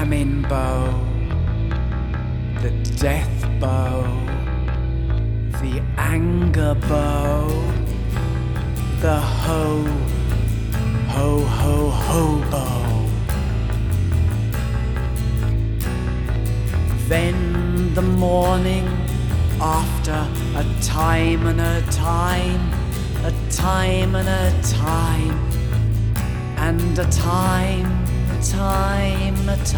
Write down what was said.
famine bow, the death bow, the anger bow, the ho, ho, ho, ho bow. Then the morning after, a time and a time, a time and a time, and a time, a time, a time.